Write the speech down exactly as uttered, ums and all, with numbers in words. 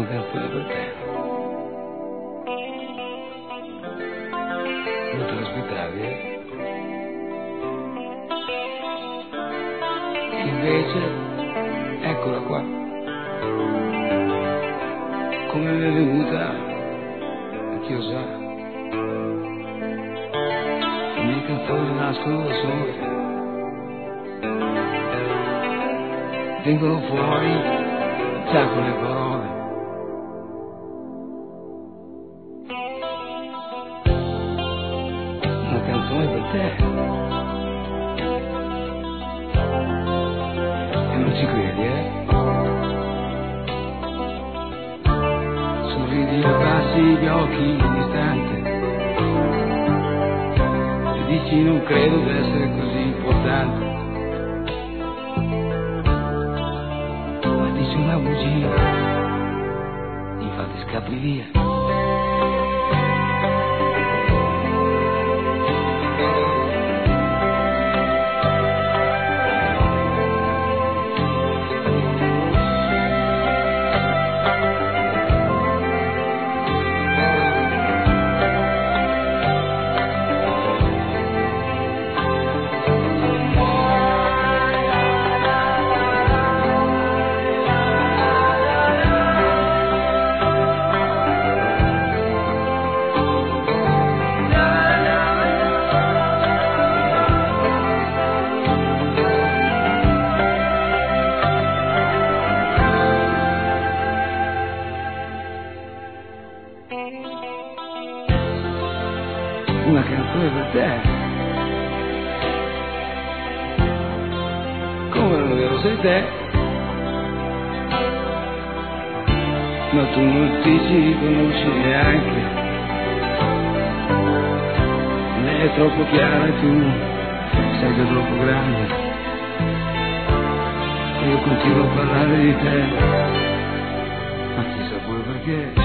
una canzone per te. Non te l'aspettavi, eh? Invece, eccola qua. Come mi è venuta, chi lo sa. Le mie canzoni nascono da sole. Vengono fuori già con le parole. Una canzone per te. E non ci credi, eh? Sorridi e abbassi gli occhi in istante e dici non credo di essere così importante. Una bugia, infatti scappi via. Una canzone per te. Come non è vero sei te, ma tu non ti ci conosci neanche. Lei è troppo chiara e tu sei già troppo grande. E io continuo a parlare di te, ma chissà poi perché.